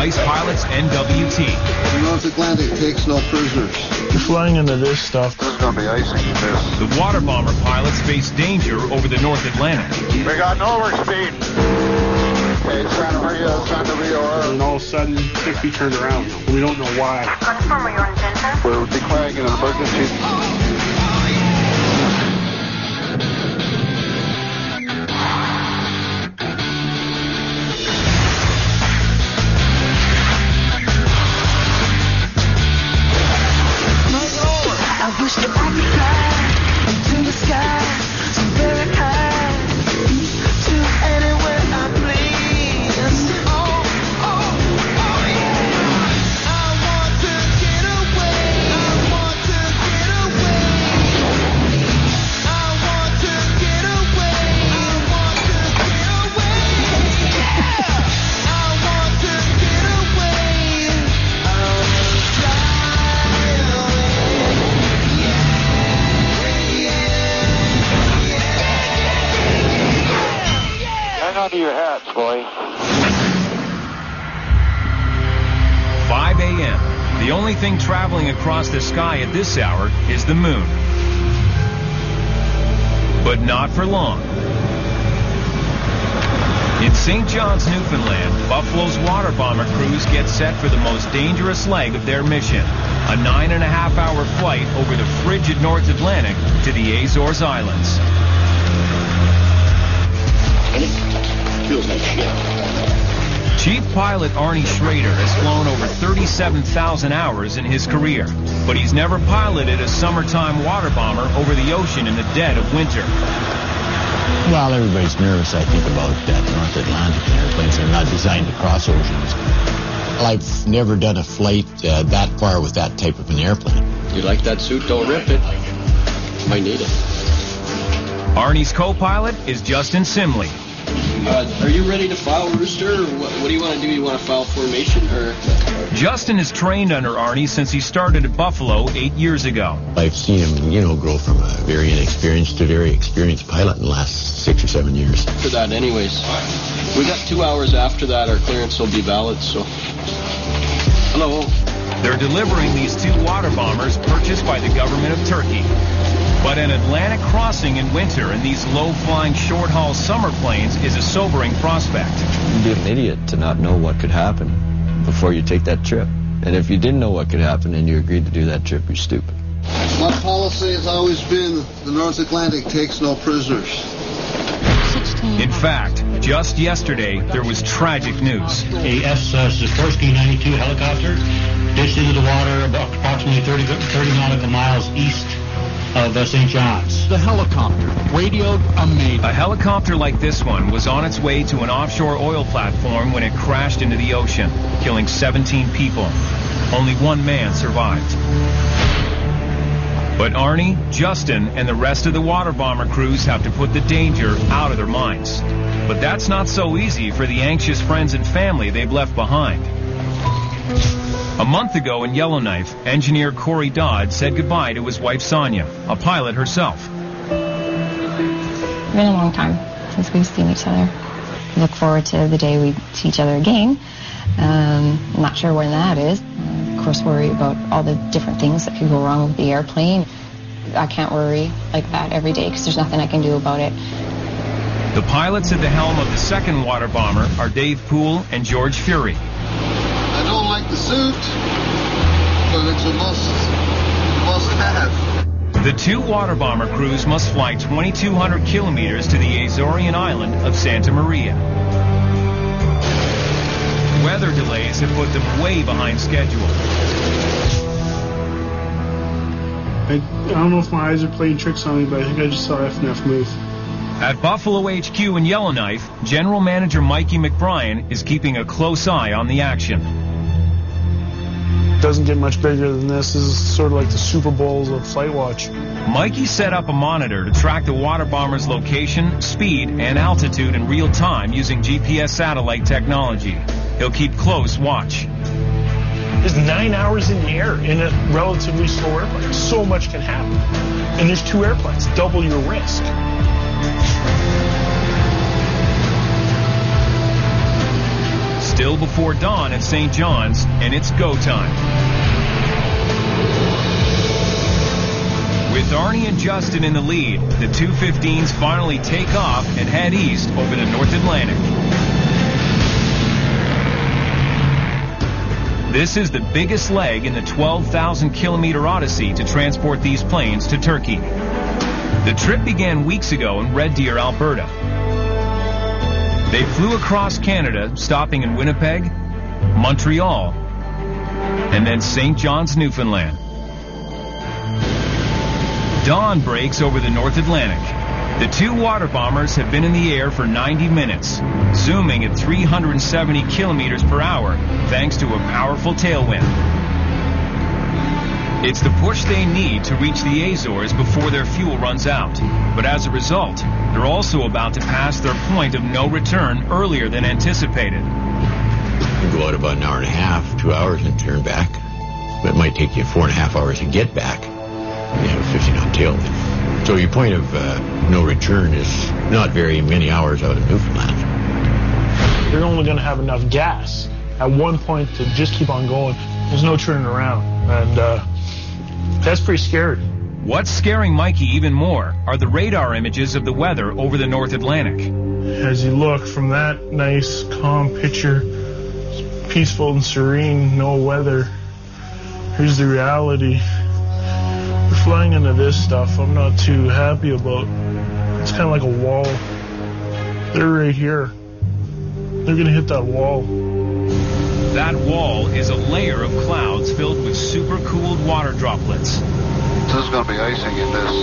Vice Pilots NWT. The North Atlantic takes no prisoners. You're flying into this stuff. This is going to be icing in this. The water bomber pilots face danger over the North Atlantic. We got no overspeed. Okay, Santa Maria. And all of a sudden, 60 turned around. We don't know why. Confirm your intention. We're declaring an emergency. I wish that I could fly up to the sky, so very high, to anywhere I please. Oh, yeah. I want to get away. I want to get away. I want to get away. I want to get away. Yeah. I want to get away. I want to fly away. Hang on to your hats, boy. 5 a.m. The only thing traveling across the sky at this hour is the moon. But not for long. In St. John's, Newfoundland, Buffalo's water bomber crews get set for the most dangerous leg of their mission. A 9.5-hour flight over the frigid North Atlantic to the Azores Islands. Feels like shit. Chief pilot Arnie Schrader has flown over 37,000 hours in his career, but he's never piloted a summertime water bomber over the ocean in the dead of winter. Well, everybody's nervous, I think, about that North Atlantic airplanes. They're not designed to cross oceans. I've never done a flight that far with that type of an airplane. You like that suit? Don't rip it. Might need it. Arnie's co-pilot is Justin Simley. Are you ready to foul, Rooster? Or what do you want to do? You want to foul formation? Or Justin has trained under Arnie since he started at Buffalo 8 years ago. I've seen him, grow from a very inexperienced to very experienced pilot in the last 6 or 7 years. for that anyways. We got 2 hours after that. Our clearance will be valid, so... Hello. They're delivering these 2 water bombers purchased by the government of Turkey. But an Atlantic crossing in winter in these low-flying, short-haul summer planes is a sobering prospect. You'd be an idiot to not know what could happen before you take that trip. And if you didn't know what could happen and you agreed to do that trip, you're stupid. My policy has always been the North Atlantic takes no prisoners. In fact, just yesterday, there was tragic news. A Sikorsky 92 helicopter ditched into the water about approximately 30 nautical miles east of St. John's. The helicopter radioed a mayday. A helicopter like this one was on its way to an offshore oil platform when it crashed into the ocean, killing 17 people. Only 1 man survived. But Arnie, Justin, and the rest of the water bomber crews have to put the danger out of their minds. But that's not so easy for the anxious friends and family they've left behind. A month ago in Yellowknife, engineer Corey Dodd said goodbye to his wife Sonia, a pilot herself. It's been a long time since we've seen each other. Look forward to the day we see each other again. I'm not sure when that is. Of course, worry about all the different things that could go wrong with the airplane. I can't worry like that every day because there's nothing I can do about it. The pilots at the helm of the second water bomber are Dave Poole and George Fury. I don't like the suit, but it's a must-have. The 2 water bomber crews must fly 2,200 kilometers to the Azorean island of Santa Maria. Weather delays have put them way behind schedule. I don't know if my eyes are playing tricks on me, but I think I just saw FNF move. At Buffalo HQ in Yellowknife, General Manager Mikey McBrien is keeping a close eye on the action. Doesn't get much bigger than this. This is sort of like the Super Bowls of Flight Watch. Mikey set up a monitor to track the water bomber's location, speed, and altitude in real time using GPS satellite technology. He'll keep close watch. There's 9 hours in the air in a relatively slow airplane. So much can happen. And there's 2 airplanes, double your risk. Still before dawn at St. John's, and it's go time. With Arnie and Justin in the lead, the 215s finally take off and head east over the North Atlantic. This is the biggest leg in the 12,000-kilometer odyssey to transport these planes to Turkey. The trip began weeks ago in Red Deer, Alberta. They flew across Canada, stopping in Winnipeg, Montreal, and then St. John's, Newfoundland. Dawn breaks over the North Atlantic. The two water bombers have been in the air for 90 minutes, zooming at 370 kilometers per hour thanks to a powerful tailwind. It's the push they need to reach the Azores before their fuel runs out. But as a result, they're also about to pass their point of no return earlier than anticipated. You go out about an hour and a half, 2 hours, and turn back. But it might take you 4.5 hours to get back. You have a 50-knot tailwind. So your point of no return is not very many hours out of Newfoundland. You're only going to have enough gas at one point to just keep on going. There's no turning around. And that's pretty scary. What's scaring Mikey even more are the radar images of the weather over the North Atlantic. As you look from that nice, calm picture, peaceful and serene, no weather, here's the reality. We're flying into this stuff I'm not too happy about. It's kind of like a wall. They're right here. They're going to hit that wall. That wall is a layer of clouds filled with super-cooled water droplets. There's going to be icing in this.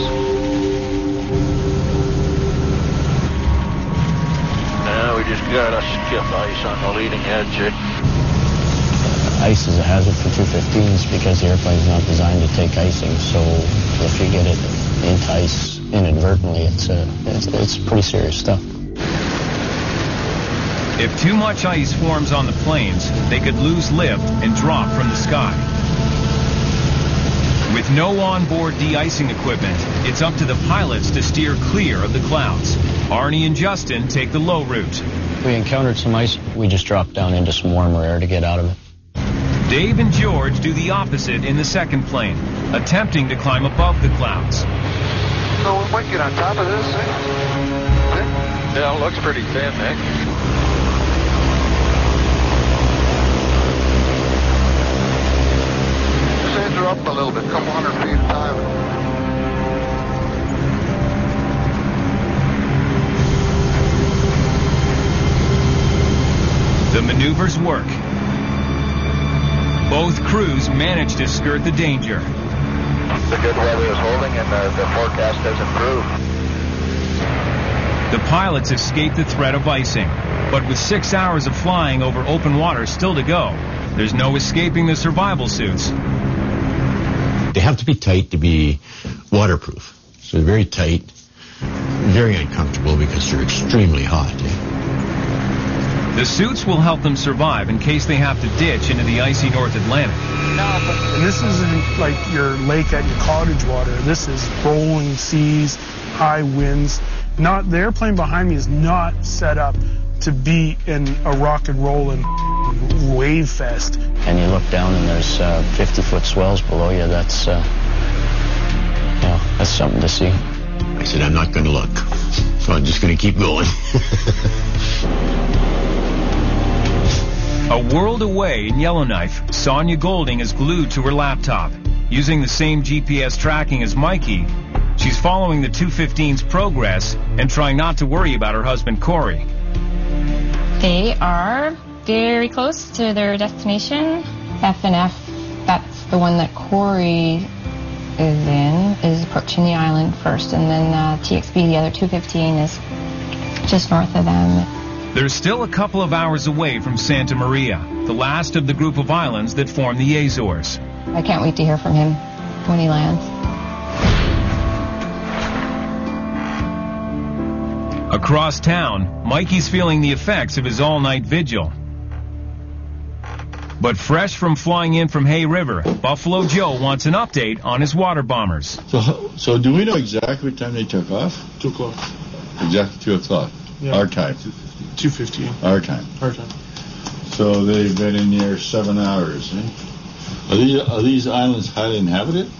We just got a stiff ice on the leading edge. Ice is a hazard for 215s because the airplane's not designed to take icing. So if you get it into ice inadvertently, it's pretty serious stuff. If too much ice forms on the planes, they could lose lift and drop from the sky. With no onboard de-icing equipment, it's up to the pilots to steer clear of the clouds. Arnie and Justin take the low route. We encountered some ice. We just dropped down into some warmer air to get out of it. Dave and George do the opposite in the second plane, attempting to climb above the clouds. So we might get on top of this thing. Yeah, it looks pretty thin, Nick. Just edge her up a little bit, a couple hundred feet at a time. The maneuvers work. Both crews manage to skirt the danger. The good weather is holding and the forecast has improved. The pilots escape the threat of icing, but with 6 hours of flying over open water still to go, there's no escaping the survival suits. They have to be tight to be waterproof. So they're very tight, very uncomfortable because they're extremely hot. The suits will help them survive in case they have to ditch into the icy North Atlantic. And this isn't like your lake at your cottage water. This is rolling seas, high winds. The airplane behind me is not set up to be in a rock and roll and wave fest. And you look down and there's 50-foot swells below you. That's something to see. I said, I'm not going to look. So I'm just going to keep going. A world away in Yellowknife, Sonia Golding is glued to her laptop. Using the same GPS tracking as Mikey, she's following the 215's progress and trying not to worry about her husband, Corey. They are very close to their destination. FNF, that's the one that Corey is in, is approaching the island first, and then TXB, the other 215, is just north of them. They're still a couple of hours away from Santa Maria, the last of the group of islands that form the Azores. I can't wait to hear from him when he lands. Across town, Mikey's feeling the effects of his all-night vigil. But fresh from flying in from Hay River, Buffalo Joe wants an update on his water bombers. So do we know exactly what time they took off? 2 o'clock. Exactly 2 o'clock. Yeah. Our time. 2:15. Our time. Our time. So they've been in the air 7 hours, eh? Are these islands highly inhabited?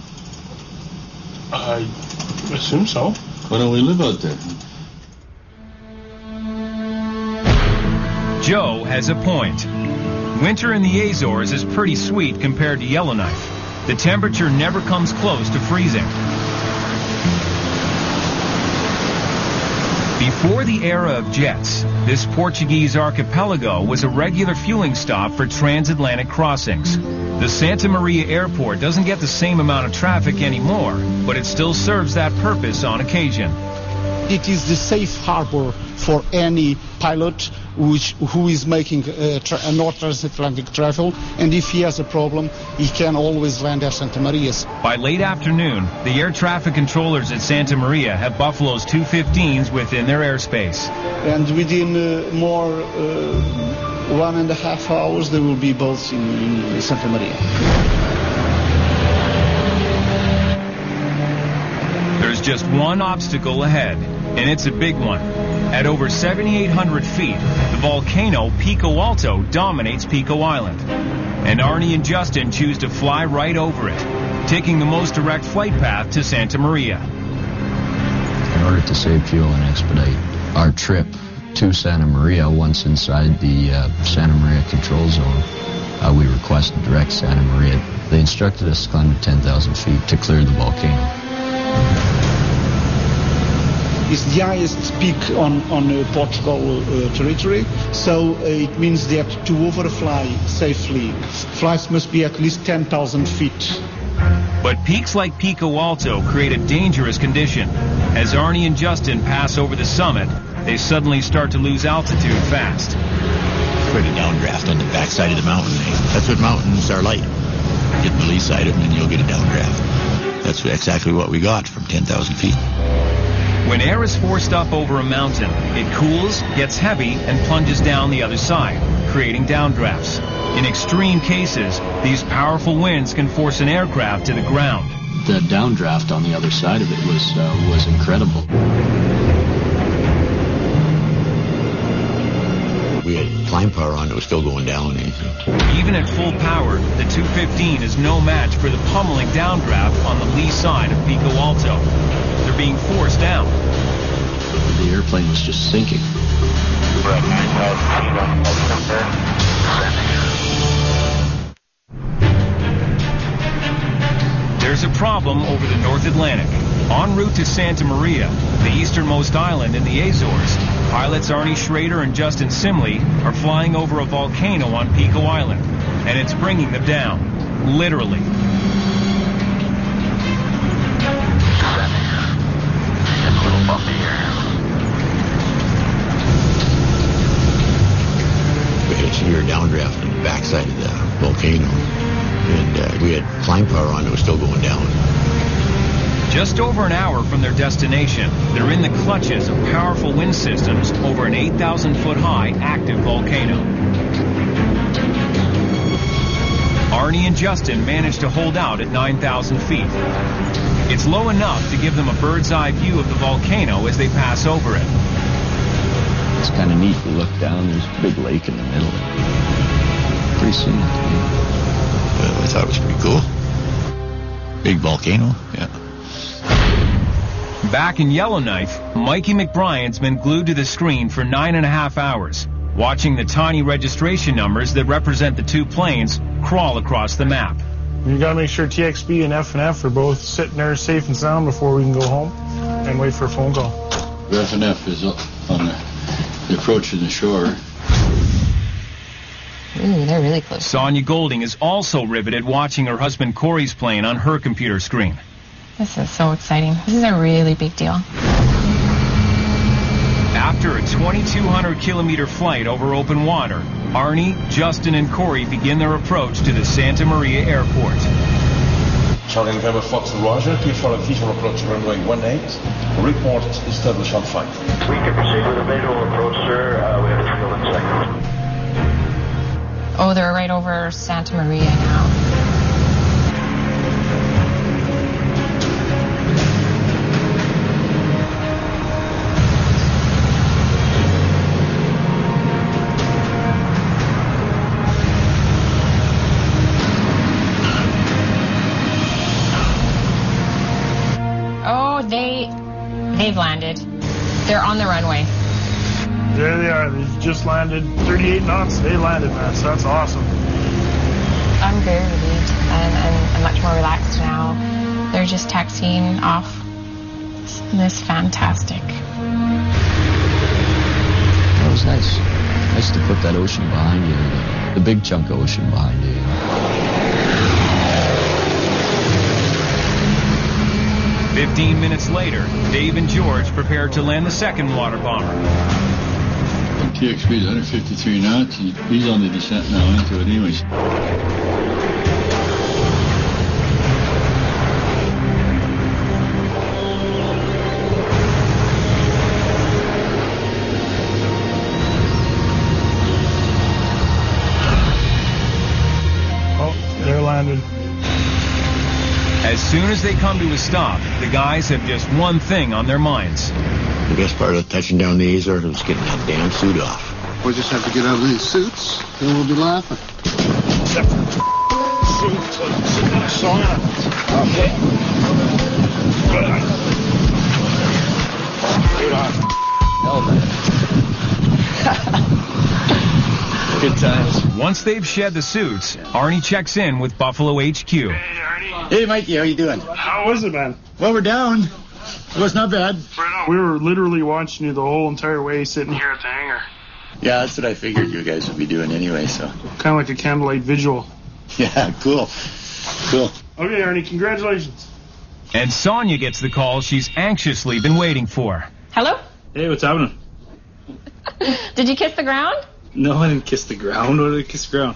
I assume so. Why don't we live out there? Joe has a point. Winter in the Azores is pretty sweet compared to Yellowknife. The temperature never comes close to freezing. Before the era of jets, this Portuguese archipelago was a regular fueling stop for transatlantic crossings. The Santa Maria Airport doesn't get the same amount of traffic anymore, but it still serves that purpose on occasion. It is the safe harbor for any pilot who is making a North Transatlantic travel, and if he has a problem, he can always land at Santa Maria. By late afternoon, the air traffic controllers at Santa Maria have Buffalo's 215s within their airspace. And within 1.5 hours, they will be both in Santa Maria. There's just one obstacle ahead, and it's a big one. At over 7,800 feet, the volcano Pico Alto dominates Pico Island. And Arnie and Justin choose to fly right over it, taking the most direct flight path to Santa Maria. In order to save fuel and expedite our trip to Santa Maria, once inside the Santa Maria control zone, we requested direct Santa Maria. They instructed us to climb to 10,000 feet to clear the volcano. It's the highest peak on Portugal territory, so it means that to overfly safely, flights must be at least 10,000 feet. But peaks like Pico Alto create a dangerous condition. As Arnie and Justin pass over the summit, they suddenly start to lose altitude fast. Quite a downdraft on the backside of the mountain. That's what mountains are like. Get the lee side of them and you'll get a downdraft. That's exactly what we got from 10,000 feet. When air is forced up over a mountain, it cools, gets heavy, and plunges down the other side, creating downdrafts. In extreme cases, these powerful winds can force an aircraft to the ground. The downdraft on the other side of it was incredible. We had climb power on, it was still going down. Even at full power, the 215 is no match for the pummeling downdraft on the lee side of Pico Alto. They're being forced down. The airplane was just sinking. There's a problem over the North Atlantic. En route to Santa Maria, the easternmost island in the Azores, pilots Arnie Schrader and Justin Simley are flying over a volcano on Pico Island, and it's bringing them down, literally. We had a severe downdraft on the backside of the volcano, and we had climb power on, it was still going down. Just over an hour from their destination, they're in the clutches of powerful wind systems over an 8,000-foot-high active volcano. Arnie and Justin manage to hold out at 9,000 feet. It's low enough to give them a bird's-eye view of the volcano as they pass over it. It's kind of neat. You look down, there's a big lake in the middle. Pretty scenic. I thought it was pretty cool. Big volcano, yeah. Back in Yellowknife, Mikey McBrien's been glued to the screen for 9.5 hours, watching the tiny registration numbers that represent the two planes crawl across the map. You gotta make sure TXB and F are both sitting there safe and sound before we can go home and wait for a phone call. F is up on the approach to the shore. Ooh, they're really close. Sonia Golding is also riveted watching her husband Corey's plane on her computer screen. This is so exciting. This is a really big deal. After a 2,200-kilometer flight over open water, Arnie, Justin, and Corey begin their approach to the Santa Maria Airport. Charlie November Fox and Roger, please follow visual approach runway 18. Report established on flight. We can proceed with a visual approach, sir. We have a field in sight. Oh, they're right over Santa Maria now. they've landed. They're on the runway. There they are. They just landed 38 knots. They landed, man. So that's awesome. I'm very relieved and I'm much more relaxed now. They're just taxiing off. It's fantastic. That was nice. Nice to put that ocean behind you, the big chunk of ocean behind you. 15 minutes later, Dave and George prepare to land the second water bomber. TX speed is 153 knots. He's on the descent now into it anyways. Oh, they're landed. As soon as they come to a stop, the guys have just one thing on their minds. The best part of touching down the Azores was getting that damn suit off. We just have to get out of these suits, and we'll be laughing. Good times. Once they've shed the suits, Arnie checks in with Buffalo HQ. Hey, Mikey, how you doing? How was it, man? Well, we're down. It was not bad. We were literally watching you the whole entire way sitting here at the hangar. Yeah, that's what I figured you guys would be doing anyway, so. Kind of like a candlelight visual. Yeah, cool. Cool. Okay, Arnie, congratulations. And Sonia gets the call she's anxiously been waiting for. Hello? Hey, what's happening? Did you kiss the ground? No, I didn't kiss the ground. What did I kiss the ground?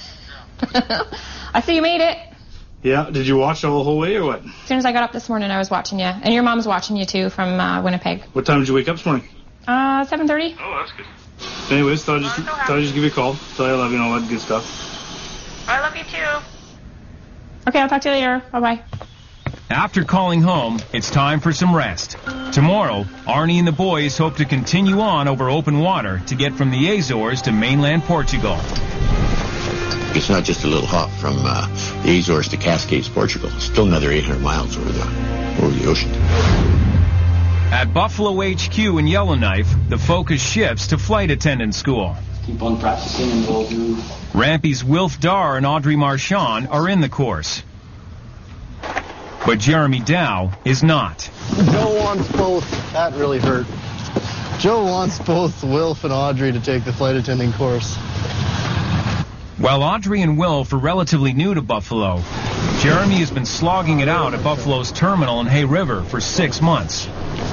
I see you made it. Yeah, did you watch all the whole way or what? As soon as I got up this morning, I was watching you. And your mom's watching you, too, from Winnipeg. What time did you wake up this morning? 7:30. Oh, that's good. Anyways, thought I'd just give you a call. Tell you I love you and all that good stuff. I love you, too. Okay, I'll talk to you later. Bye-bye. After calling home, it's time for some rest. Tomorrow, Arnie and the boys hope to continue on over open water to get from the Azores to mainland Portugal. It's not just a little hop from the Azores to Cascades, Portugal. It's still another 800 miles over the ocean. At Buffalo HQ in Yellowknife, the focus shifts to flight attendant school. Keep on practicing and we'll do... Rampy's Wilf Dar and Audrey Marchand are in the course. But Jeremy Dow is not. Joe wants both. That really hurt. Joe wants both Wilf and Audrey to take the flight attending course. While Audrey and Wilf are relatively new to Buffalo, Jeremy has been slogging it out at Buffalo's terminal in Hay River for 6 months.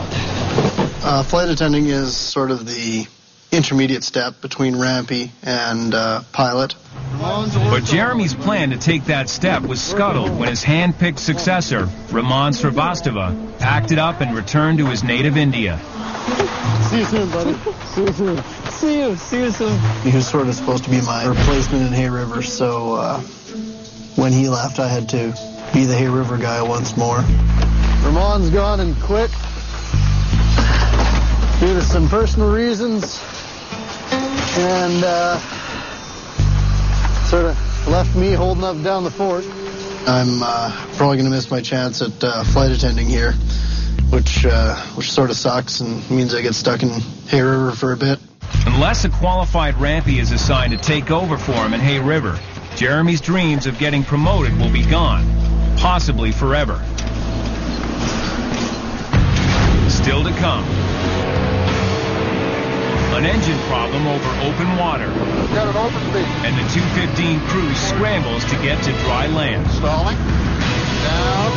Flight attending is sort of the intermediate step between Rampy and pilot. But Jeremy's plan to take that step was scuttled when his hand-picked successor, Raman Srivastava, packed it up and returned to his native India. See you soon, buddy. See you soon. See you soon. He was sort of supposed to be my replacement in Hay River, so when he left, I had to be the Hay River guy once more. Ramon's gone and quit due to some personal reasons, and sort of left me holding up down the fort. I'm probably going to miss my chance at flight attending here, which sort of sucks and means I get stuck in Hay River for a bit. Unless a qualified Rampy is assigned to take over for him in Hay River, Jeremy's dreams of getting promoted will be gone, possibly forever. Still to come. An engine problem over open water. Got an open speed. And the 215 crew scrambles to get to dry land. Stalling. Down.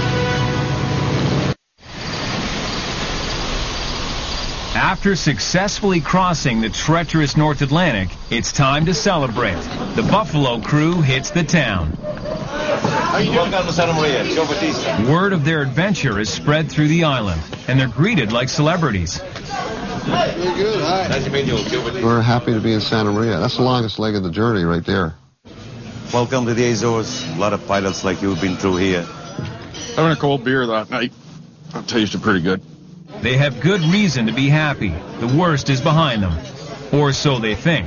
After successfully crossing the treacherous North Atlantic, it's time to celebrate. The Buffalo crew hits the town. How you doing? Welcome to Santa Maria. Joe Batista. Word of their adventure is spread through the island, and they're greeted like celebrities. You're good. Hi. Nice to meet you, Joe Batista. We're happy to be in Santa Maria. That's the longest leg of the journey right there. Welcome to the Azores. A lot of pilots like you have been through here. Having a cold beer that night. That tasted pretty good. They have good reason to be happy. The worst is behind them. Or so they think.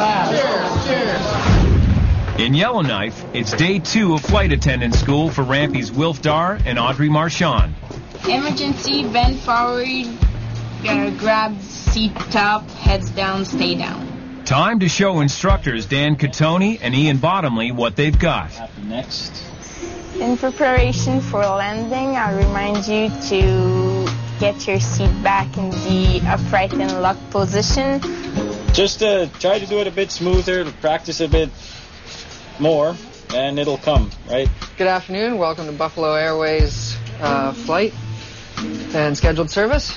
In Yellowknife, it's day 2 of flight attendant school for Rampy's Wilf Dar and Audrey Marchand. Emergency, bend forward, grab seat up, heads down, stay down. Time to show instructors Dan Catoni and Ian Bottomley what they've got. Next. In preparation for landing, I remind you to get your seat back in the upright and lock position. Just try to do it a bit smoother, practice a bit more, and it'll come, right? Good afternoon. Welcome to Buffalo Airways flight and scheduled service.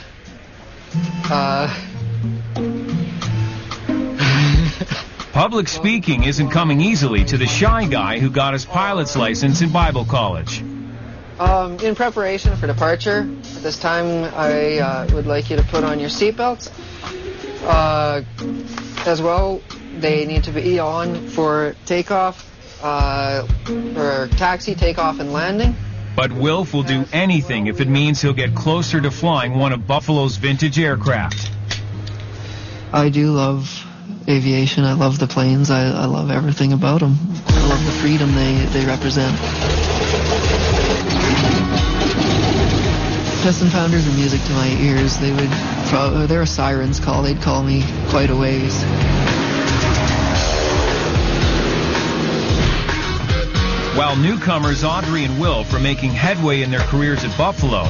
Public speaking isn't coming easily to the shy guy who got his pilot's license in Bible college. In preparation for departure, at this time I would like you to put on your seatbelts. As well, they need to be on for takeoff, or taxi, takeoff, and landing. But Wilf will do anything if it means he'll get closer to flying one of Buffalo's vintage aircraft. I do love aviation. I love the planes. I love everything about them. I love the freedom they represent. Piston pounders are music to my ears. They're a siren's call. They'd call me quite a ways. While newcomers Audrey and Wilf are making headway in their careers at Buffalo,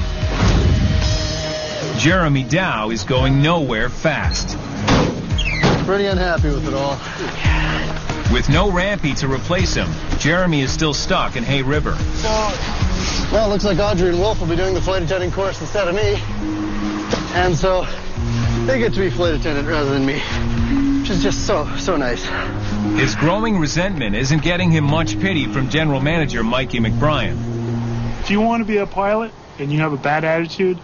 Jeremy Dow is going nowhere fast. Pretty unhappy with it all. With no Rampy to replace him, Jeremy is still stuck in Hay River. Well, it looks like Audrey and Wilf will be doing the flight attendant course instead of me. And so they get to be flight attendant rather than me, which is just so nice. His growing resentment isn't getting him much pity from General Manager Mikey McBrien. If you want to be a pilot and you have a bad attitude,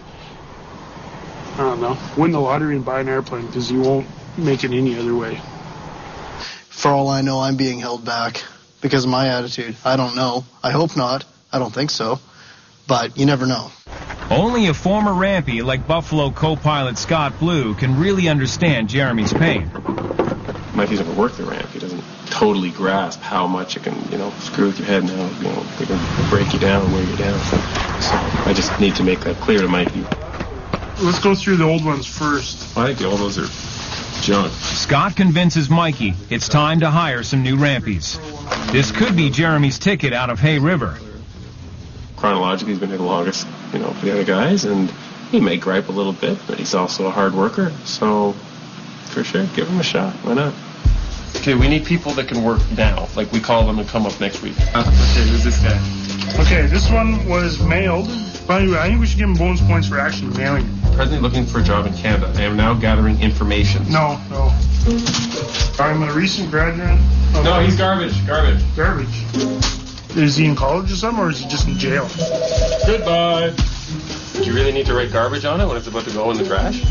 I don't know, win the lottery and buy an airplane because you won't make it any other way. For all I know, I'm being held back because of my attitude. I don't know. I hope not. I don't think so. But you never know. Only a former Rampy like Buffalo co-pilot Scott Blue can really understand Jeremy's pain. Mikey's never worked the ramp. He doesn't totally grasp how much it can, screw with your head now. It can break you down, wear you down. So I just need to make that clear to Mikey. Let's go through the old ones first. I think the old ones are junk. Scott convinces Mikey it's time to hire some new Rampies. This could be Jeremy's ticket out of Hay River. Chronologically, he's been here the longest, for the other guys, and he may gripe a little bit, but he's also a hard worker. So, for sure, give him a shot. Why not? Okay, we need people that can work now. Like, we call them and come up next week. Okay, who's this guy? Okay, this one was mailed. By the way, I think we should give him bonus points for actually mailing it. Presently looking for a job in Canada. I am now gathering information. No. I'm a recent graduate. No, he's garbage. Garbage. Is he in college or something, or is he just in jail? Goodbye. Do you really need to write garbage on it when it's about to go in the trash?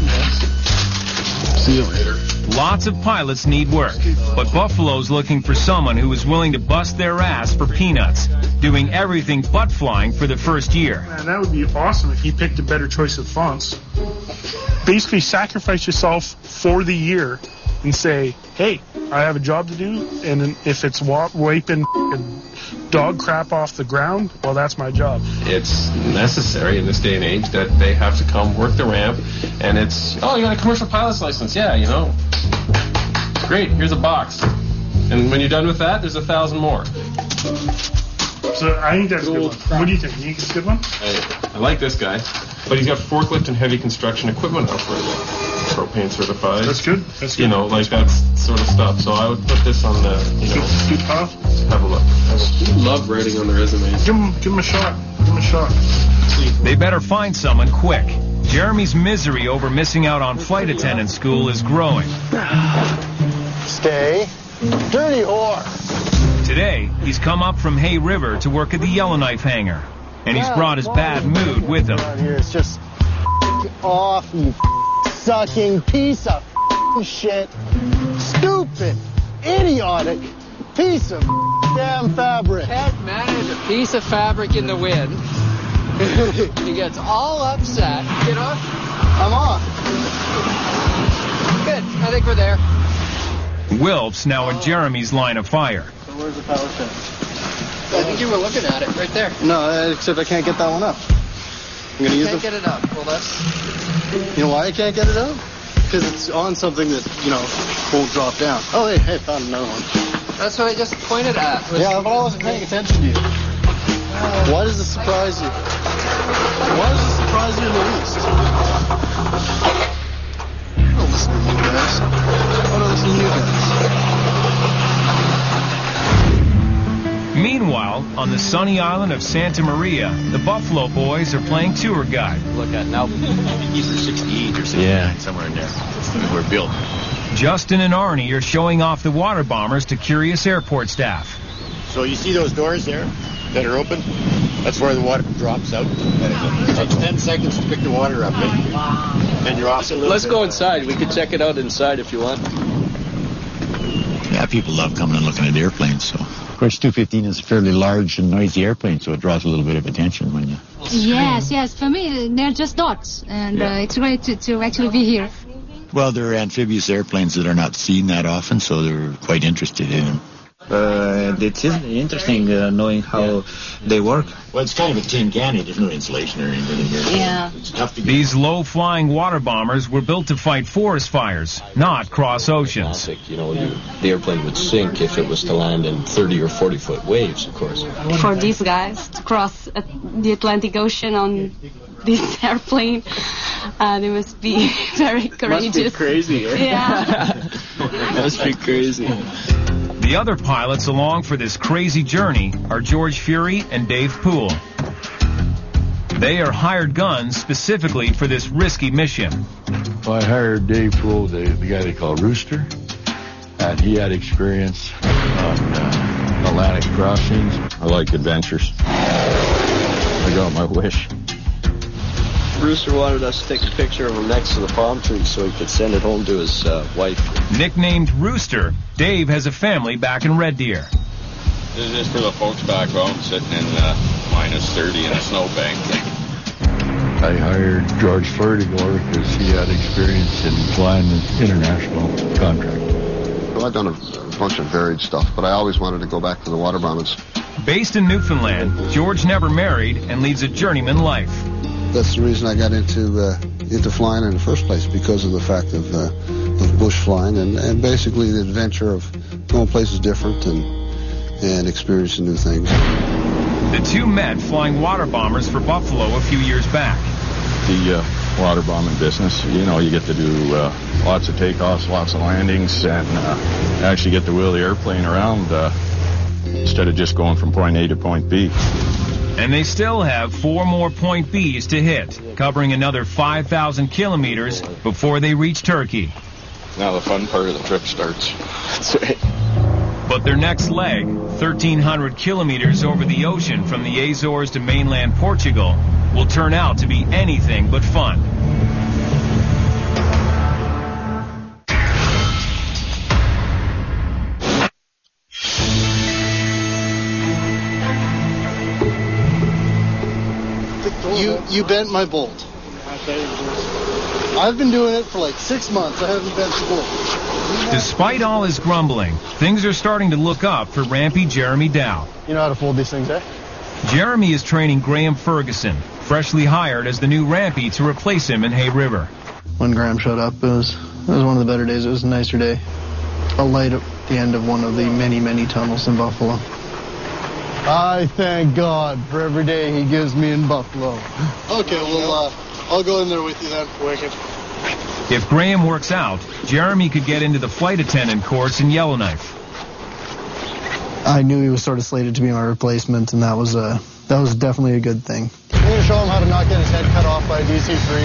Yes. See you later. Lots of pilots need work, but Buffalo's looking for someone who is willing to bust their ass for peanuts, doing everything but flying for the first year. Man, that would be awesome if you picked a better choice of fonts. Basically, sacrifice yourself for the year and say, hey, I have a job to do, and if it's wiping dog crap off the ground, well, that's my job. It's necessary in this day and age that they have to come work the ramp, and it's, you got a commercial pilot's license. Yeah, Great, here's a box. And when you're done with that, there's 1,000 more. So I think that's a good one. What do you think? You think it's a good one? I like this guy, but he's got forklift and heavy construction equipment operator. Propane certified. That's good. That sort of stuff. So I would put this on the, Good path. Have a look. I love writing on the resume. Give him a shot. They better find someone quick. Jeremy's misery over missing out on flight attendant school is growing. Stay. Dirty whore. Today, he's come up from Hay River to work at the Yellowknife hangar, and he's brought his bad mood with him. It's just off, you sucking piece of shit. Stupid, idiotic piece of damn fabric. Can't manage a piece of fabric in the wind. He gets all upset. Get off? I'm off. Good. I think we're there. Wilf's now in Jeremy's line of fire. So where's the power shed? I think you were looking at it right there. No, except I can't get that one up. I'm gonna use Can't get it up. Well, that's You know why I can't get it out? Because it's on something that, won't drop down. Oh, hey, found another one. That's what I just pointed at. Yeah, but I wasn't paying attention to you. Why does this surprise you? Why does this surprise you in the least? I don't listen to you guys. I don't listen to you guys. Meanwhile, on the sunny island of Santa Maria, the Buffalo Boys are playing tour guide. Look at now, either 68 or 69, somewhere in there. We're built. Justin and Arnie are showing off the water bombers to curious airport staff. So you see those doors there that are open? That's where the water drops out. It takes 10 seconds to pick the water up. And you're off. Let's go inside. We could check it out inside if you want. Yeah, people love coming and looking at airplanes, so. Of course, 215 is a fairly large and noisy airplane, so it draws a little bit of attention when you... Yes. For me, they're just dots, and it's great to actually be here. Well, they're amphibious airplanes that are not seen that often, so they're quite interested in them. It's interesting knowing how they work. Well, it's kind of a tin can. There's no insulation or anything here. Yeah. It's tough to get. These low-flying water bombers were built to fight forest fires, not cross oceans. The airplane would sink if it was to land in 30 or 40-foot waves, of course. For these guys to cross the Atlantic Ocean on this airplane, they must be very courageous. Must be crazy, eh? Yeah. Must be crazy. The other pilots along for this crazy journey are George Fury and Dave Poole. They are hired guns specifically for this risky mission. Well, I hired Dave Poole, the guy they call Rooster, and he had experience on Atlantic crossings. I like adventures. I got my wish. Brewster wanted us to take a picture of him next to the palm tree so he could send it home to his wife. Nicknamed Rooster, Dave has a family back in Red Deer. This is just for the folks back home sitting in minus 30 in a snowbank. I hired George Fleur to go because he had experience in flying an international contract. Well, I've done a bunch of varied stuff, but I always wanted to go back to the water bombers. Based in Newfoundland, George never married and leads a journeyman life. That's the reason I got into flying in the first place, because of the fact of bush flying and basically the adventure of going places different and experiencing new things. The two met flying water bombers for Buffalo a few years back. The water bombing business, you get to do lots of takeoffs, lots of landings, and actually get to wheel the airplane around instead of just going from point A to point B. And they still have 4 more point Bs to hit, covering another 5,000 kilometers before they reach Turkey. Now the fun part of the trip starts. That's right. But their next leg, 1,300 kilometers over the ocean from the Azores to mainland Portugal, will turn out to be anything but fun. You bent my bolt. I've been doing it for like 6 months. I haven't bent the bolt. Despite all his grumbling, things are starting to look up for Rampy Jeremy Dow. You know how to fold these things, eh? Jeremy is training Graham Ferguson, freshly hired as the new Rampy to replace him in Hay River. When Graham showed up, it was one of the better days. It was a nicer day. A light at the end of one of the many, many tunnels in Buffalo. I thank God for every day he gives me in Buffalo. Okay, well, I'll go in there with you then, Wicked. If Graham works out, Jeremy could get into the flight attendant course in Yellowknife. I knew he was sort of slated to be my replacement, and that was definitely a good thing. I'm going to show him how to not get his head cut off by a DC-3.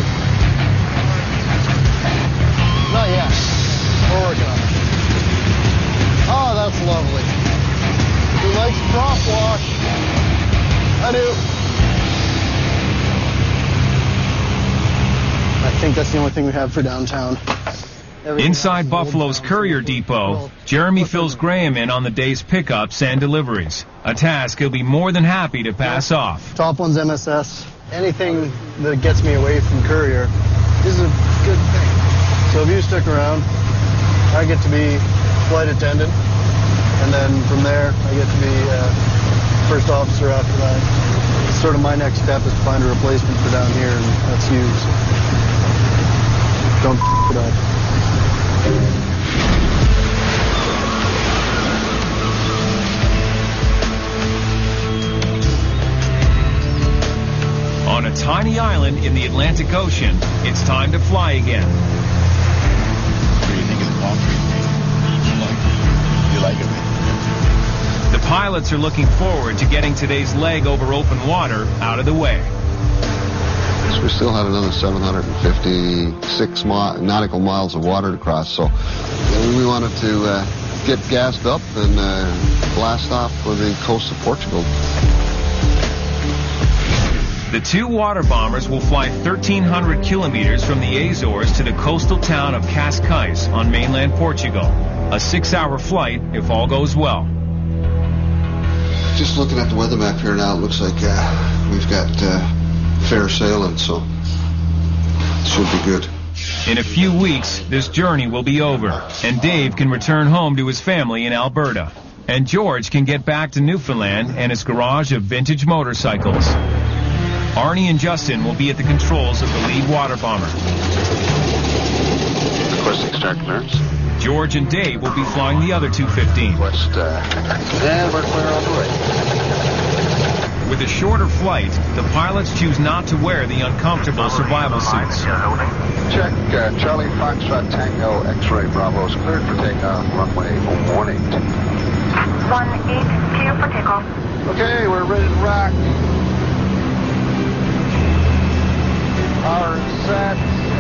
Not yet. We're working on it. Oh, that's lovely. He likes prop wash. I do. I think that's the only thing we have for downtown. Inside Buffalo's Courier Depot, Jeremy fills Graham in on the day's pickups and deliveries, a task he'll be more than happy to pass off. Top one's MSS. Anything that gets me away from Courier is a good thing. So if you stick around, I get to be flight attendant, and then from there, I get to be first officer after that. Sort of my next step is to find a replacement for down here, and that's you. So. Don't it up. On a tiny island in the Atlantic Ocean, it's time to fly again. What do you think of the concrete? You like it, man? The pilots are looking forward to getting today's leg over open water out of the way. So we still had another 756 nautical miles of water to cross, so we wanted to get gassed up and blast off for the coast of Portugal. The two water bombers will fly 1,300 kilometers from the Azores to the coastal town of Cascais on mainland Portugal. A 6-hour flight if all goes well. Just looking at the weather map here now, it looks like we've got fair sailing, so it should be good. In a few weeks, this journey will be over, and Dave can return home to his family in Alberta. And George can get back to Newfoundland and his garage of vintage motorcycles. Arnie and Justin will be at the controls of the lead water bomber. Requesting start clearance. George and Dave will be flying the other 215. And we're clear on the way. With a shorter flight, the pilots choose not to wear the uncomfortable survival suits. Check Charlie Foxtrot Tango X-Ray Bravo is cleared for takeoff, runway 18. 18, clear for takeoff. Okay, we're ready to rock. Power set.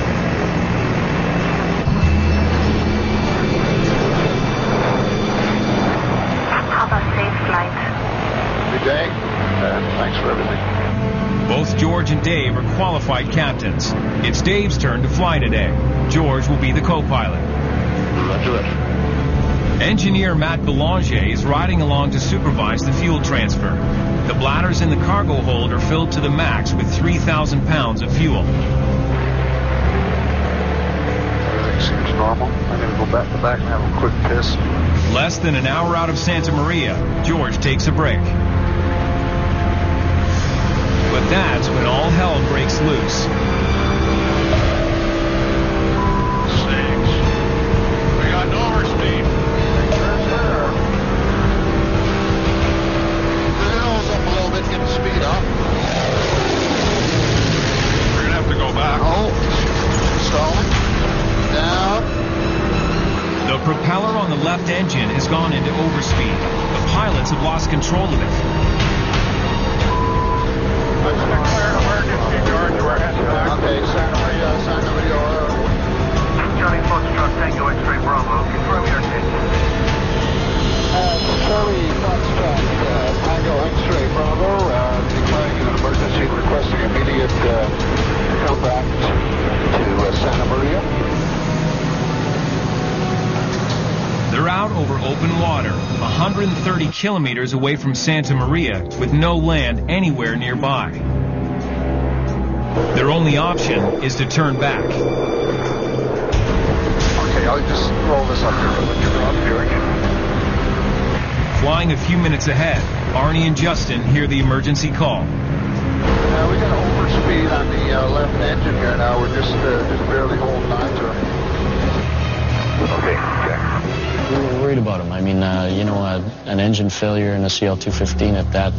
Have a safe flight. Good day. Thanks for everything. Both George and Dave are qualified captains. It's Dave's turn to fly today. George will be the co-pilot. Roger that. Engineer Matt Belanger is riding along to supervise the fuel transfer. The bladders in the cargo hold are filled to the max with 3,000 pounds of fuel. Everything seems normal. I'm going to go back to back and have a quick piss. Less than an hour out of Santa Maria, George takes a break. But that's when all hell breaks loose. 6. We got no overspeed. Up a little bit, get the speed up. We're going to have to go back. Oh, stalling. Down. The propeller on the left engine has gone into overspeed. The pilots have lost control of it. Let's declare emergency, George. We're heading back. Okay, Santa Maria. Charlie Foxtrot Tango X-Ray Bravo, confirm your attention. Charlie Foxtrot Tango X-Ray Bravo, declaring an emergency and requesting immediate come back to Santa Maria. They're out over open water, 130 kilometers away from Santa Maria, with no land anywhere nearby. Their only option is to turn back. Okay, I'll just roll this up here for the drop, George. Flying a few minutes ahead, Arnie and Justin hear the emergency call. We got overspeed on the left engine here now. We're just barely holding on to it. Okay, check. We were worried about him. I mean, an engine failure in a CL-215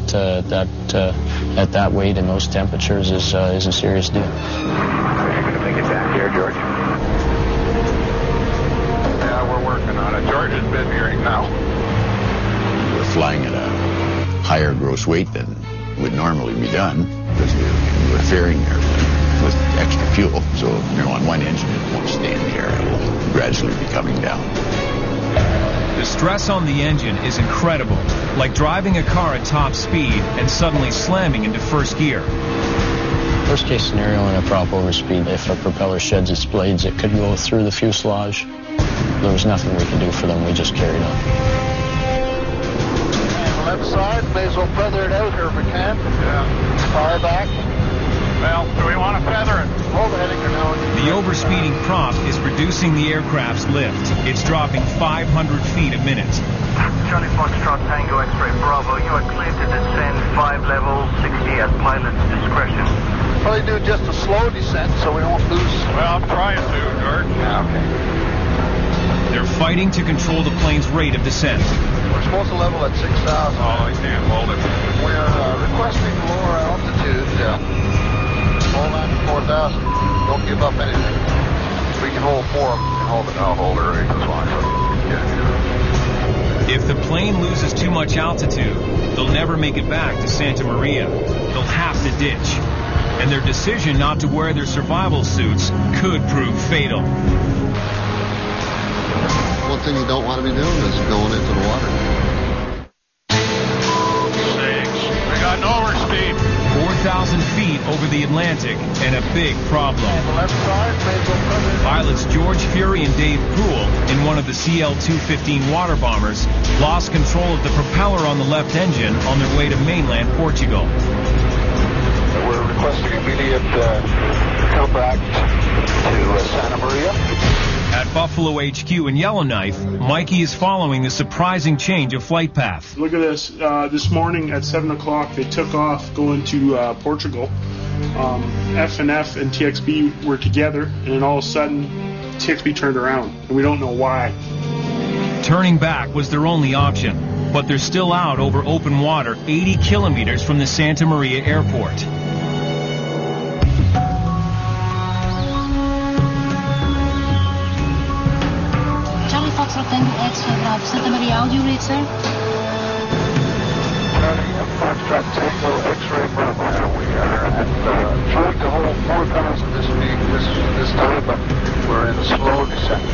at that weight and those temperatures is a serious deal. Are you going to make it back here, George? Yeah, we're working on it. George has been hearing now. We're flying at a higher gross weight than would normally be done because we're fairing airplane with extra fuel. So, on one engine it won't stay in the air. It will gradually be coming down. The stress on the engine is incredible, like driving a car at top speed and suddenly slamming into first gear. Worst case scenario in a prop overspeed, if a propeller sheds its blades, it could go through the fuselage. There was nothing we could do for them. We just carried on. And left side, may as well feather it out here if we can. Yeah. Far back. Well, do we want to feather it? Hold the heading now. The overspeeding prop is reducing the aircraft's lift. It's dropping 500 feet a minute. Charlie Foxtrot Tango X-Ray Bravo, you are cleared to descend 5 levels, 60 at pilot's discretion. Probably do do just a slow descent so we won't lose? Well, I'm trying to, George. Yeah, okay. They're fighting to control the plane's rate of descent. We're supposed to level at 6,000. Oh, I can't hold it. We're requesting lower altitude. Hold on to 4,000. Don't give up anything. We can hold 4. We can hold it. I'll hold it right this one. If the plane loses too much altitude, they'll never make it back to Santa Maria. They'll have to ditch. And their decision not to wear their survival suits could prove fatal. One thing you don't want to be doing is going into the water. 6. We got an overspeed. 4,000 feet over the Atlantic, and a big problem. Pilots George Fury and Dave Poole, in one of the CL-215 water bombers, lost control of the propeller on the left engine on their way to mainland Portugal. We're requesting immediate come back to Santa Maria. At Buffalo HQ in Yellowknife, Mikey is following the surprising change of flight path. Look at this. This morning at 7 o'clock, they took off going to Portugal. FNF and TXB were together, and then all of a sudden, TXB turned around, and we don't know why. Turning back was their only option, but they're still out over open water 80 kilometers from the Santa Maria airport. Foxtrot Tango X-ray Bravo, Santa Maria, how do you read, sir? Foxtrot Tango X-ray Bravo. We are at trying to hold 4,000 this time, but we're in slow descent.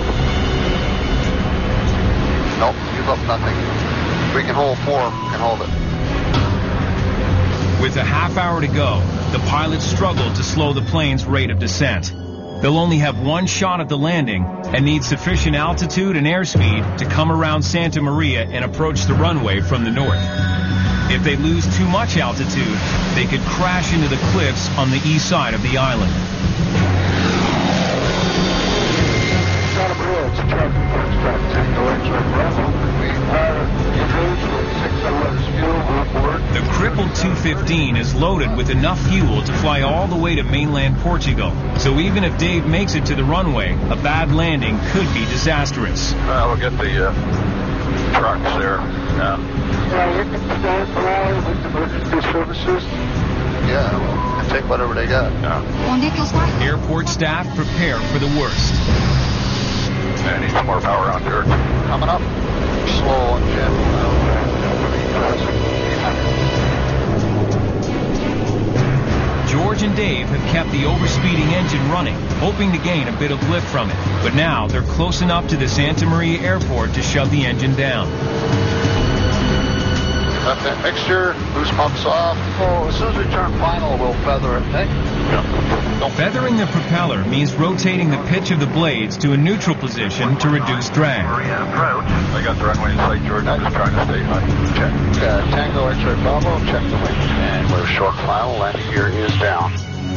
Nope, give up nothing. We can hold 4, we can hold it. With a half hour to go, the pilots struggle to slow the plane's rate of descent. They'll only have one shot at the landing and need sufficient altitude and airspeed to come around Santa Maria and approach the runway from the north. If they lose too much altitude, they could crash into the cliffs on the east side of the island. Santa Maria, it's Charlie Foxtrot Tango X-ray Bravo. We are engaged with 6 hours fuel on board. The crippled 215 is loaded with enough fuel to fly all the way to mainland Portugal. So even if Dave makes it to the runway, a bad landing could be disastrous. We'll get the trucks there. Yeah, you can stand by with emergency services. Yeah, we'll take whatever they got. Yeah. Airport staff prepare for the worst. I need some more power on there. Coming up. Slow and gentle. George and Dave have kept the overspeeding engine running, hoping to gain a bit of lift from it. But now they're close enough to the Santa Maria airport to shut the engine down. Got that mixture, loose pumps off. Oh, as soon as we turn final, we'll feather it, eh? Yeah. Feathering the propeller means rotating the pitch of the blades to a neutral position to reduce drag. I got the runway in sight, George. I'm just trying to stay high. Check. Tango X-ray Bravo, check the wings. And we're short final. Landing gear is down.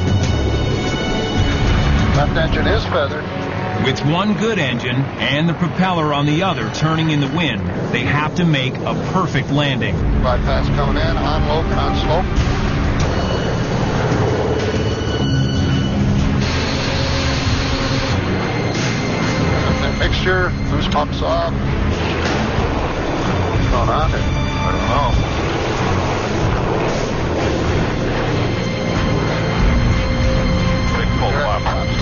Left engine is feathered. With one good engine and the propeller on the other turning in the wind, they have to make a perfect landing. Bypass coming in, on lope and on slope. That mixture, loose pumps off. What's going on here? I don't know. Big full flap.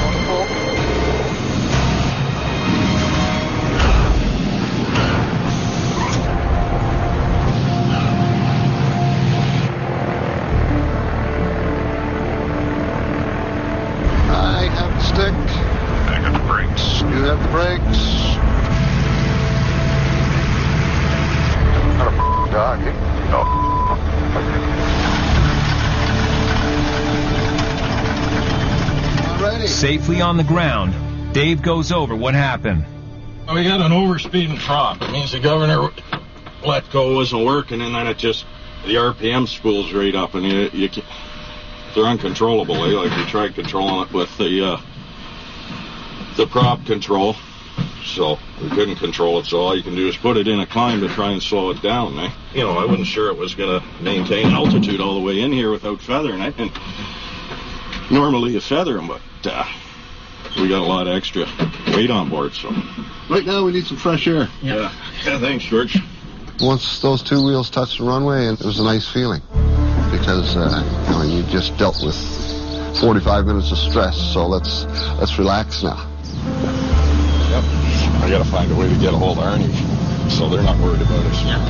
Stick. I got the brakes. You have the brakes. Not a dog, eh? No. Alrighty. Safely on the ground, Dave goes over what happened. We got an overspeeding prop. It means the governor let go wasn't working, and then it just, the RPM spools right up, and you can, they're uncontrollable, eh? Like we tried controlling it with the prop control, so we couldn't control it, so all you can do is put it in a climb to try and slow it down, eh? You know, I wasn't sure it was going to maintain altitude all the way in here without feathering it, and normally you feather them, but we got a lot of extra weight on board, so. Right now we need some fresh air. Yeah, thanks, George. Once those two wheels touched the runway, it was a nice feeling because you just dealt with 45 minutes of stress, so let's relax now. Yep. I got to find a way to get a hold of Arnie, so they're not worried about us. Yep.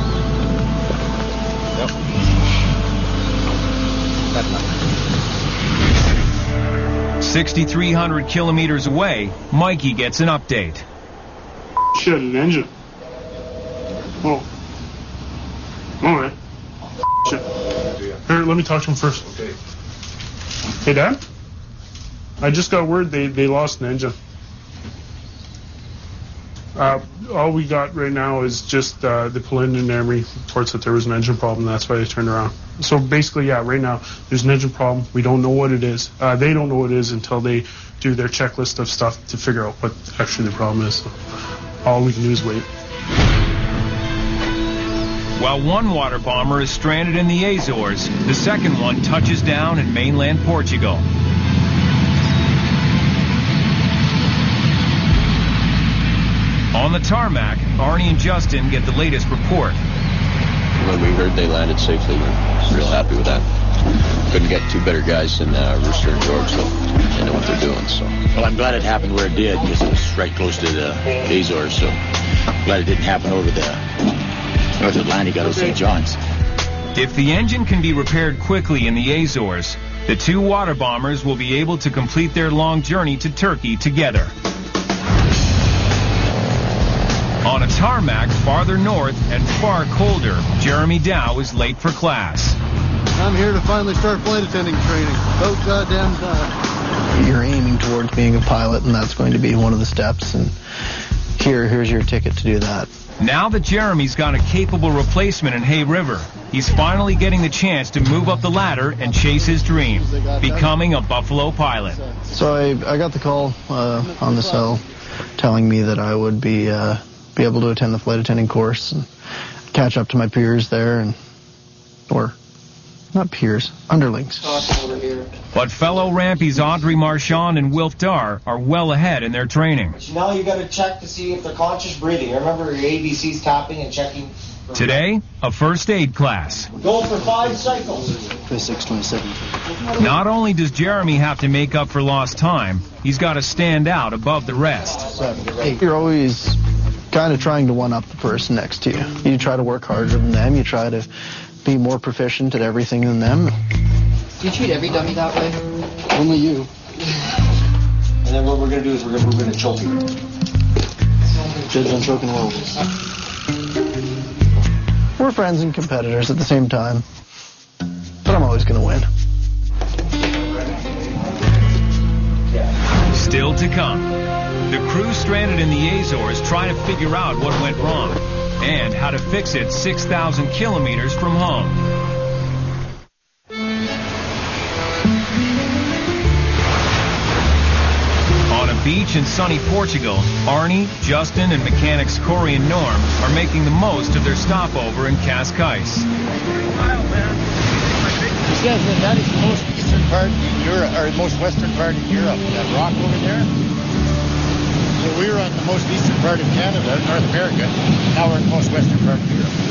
6,300 kilometers away, Mikey gets an update. Shit, an engine. Oh. All right. Shit. Here, let me talk to him first. Okay. Hey, Dad? I just got word they lost an engine. All we got right now is just the preliminary reports that there was an engine problem. That's why they turned around. So basically, yeah, right now there's an engine problem. We don't know what it is. They don't know what it is until they do their checklist of stuff to figure out what actually the problem is. So all we can do is wait. While one water bomber is stranded in the Azores, the second one touches down in mainland Portugal. On the tarmac, Arnie and Justin get the latest report. When we heard they landed safely, we were real happy with that. Couldn't get two better guys than Rooster and George, so they know what they're doing. So, well, I'm glad it happened where it did because it was right close to the Azores. So, glad it didn't happen over the North Atlantic out of St. John's. If the engine can be repaired quickly in the Azores, the two water bombers will be able to complete their long journey to Turkey together. On a tarmac farther north and far colder, Jeremy Dow is late for class. I'm here to finally start flight attending training. About goddamn time. You're aiming towards being a pilot, and that's going to be one of the steps. And here's your ticket to do that. Now that Jeremy's got a capable replacement in Hay River, he's finally getting the chance to move up the ladder and chase his dream, becoming a Buffalo pilot. So I got the call on the cell telling me that I would be able to attend the flight attending course and catch up to my peers there, or not peers, underlings. But fellow rampies Audrey Marchand and Wilf Dar are well ahead in their training. Now you got to check to see if they're conscious breathing. Remember your ABCs tapping and checking. Today, a first aid class. Go for 5 cycles. 627. Not only does Jeremy have to make up for lost time, he's got to stand out above the rest. You're always kind of trying to one-up the person next to you. You try to work harder than them. You try to be more proficient at everything than them. Do you treat every dummy that way? Only you. And then what we're going to do is we're going to choke you. Judge on choking low. We're friends and competitors at the same time. But I'm always going to win. Still to come. The crew stranded in the Azores try to figure out what went wrong and how to fix it 6,000 kilometers from home. On a beach in sunny Portugal, Arnie, Justin, and mechanics Corey and Norm are making the most of their stopover in Cascais. Yeah, that is the most eastern part in Europe, or most western part in Europe. That rock over there. So we were on the most eastern part of Canada, North America. Now we're in the most western part of Europe.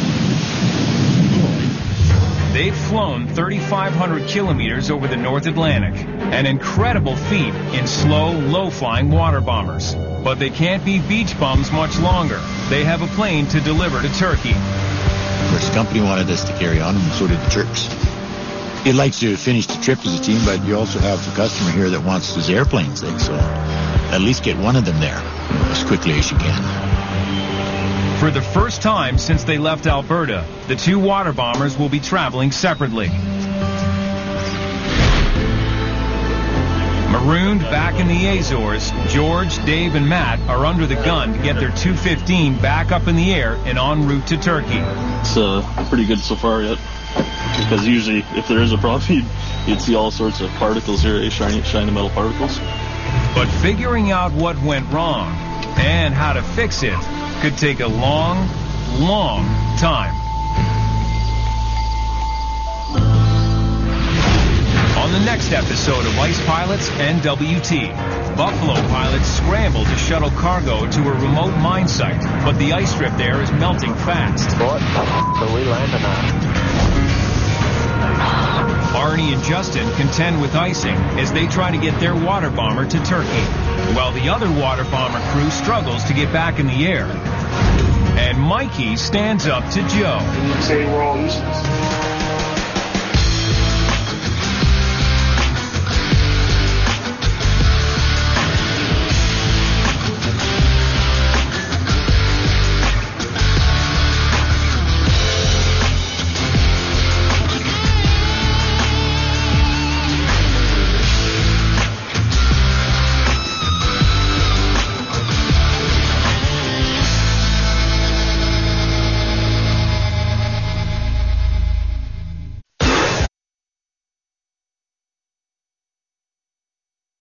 They've flown 3,500 kilometers over the North Atlantic, an incredible feat in slow, low-flying water bombers. But they can't be beach bums much longer. They have a plane to deliver to Turkey. Of course, the company wanted us to carry on, and so did the Turks. You'd like to finish the trip as a team, but you also have a customer here that wants his airplanes there, so at least get one of them there as quickly as you can. For the first time since they left Alberta, the two water bombers will be traveling separately. Marooned back in the Azores, George, Dave, and Matt are under the gun to get their 215 back up in the air and en route to Turkey. It's pretty good so far yet, because usually if there is a problem, you'd see all sorts of particles here, shiny metal particles. But figuring out what went wrong and how to fix it could take a long, long time. On the next next episode of Ice Pilots NWT. Buffalo pilots scramble to shuttle cargo to a remote mine site, but the ice strip there is melting fast. So we landed on it. Arnie and Justin contend with icing as they try to get their water bomber to Turkey, while the other water bomber crew struggles to get back in the air. And Mikey stands up to Joe. Say we're all useless.